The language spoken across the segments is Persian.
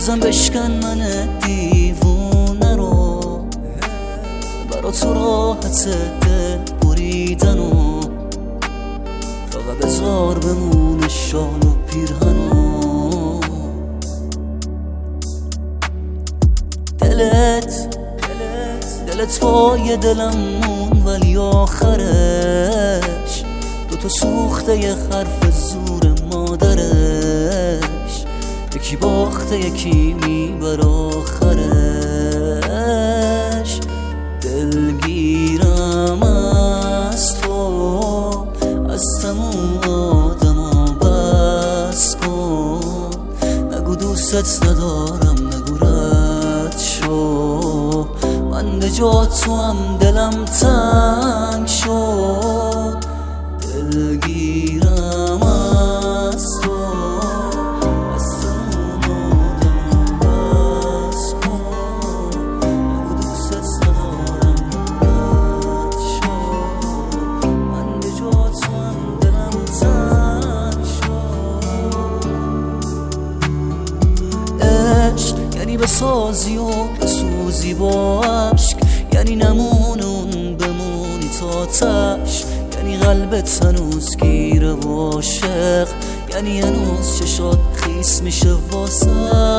بازم بشکن من دیوونه رو، برا تو راحت دل بریدنو، فقط بذار بمونه شال و پیرهنو. دلت پای دلم مون، ولی آخرش دوتا سوخته یه حرف زور مادرش، یکی باخته یکی میبر آخرش. دلگیرم از تو، از تموم آدما بس کن، نگو دوست ندارم، نگو رد شو، من به جا تو هم دلم تنگ شد. دلگیرم از تو، از تموم آدما بس کن، نگو دوست ندارم، رد شو، من به جا تو هم دلم تنگ شد. عشق یعنی بسازی و بسوزی با عشق، یعنی نمونون بمونی تا تش، یعنی قلبت هنوز گیره و عاشق، یعنی هنوز چشات خیس میشه واسش.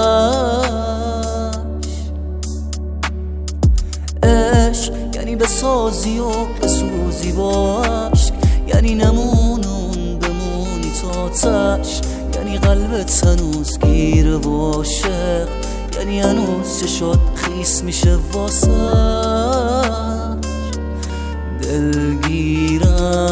عشق یعنی بسازی و بسوزی با عشق، یعنی نمونون بمونی تا تش، یعنی قلبت هنوز گیره و عاشق، یعنی هنوز چشات خیس میشه واسش. دلگیرم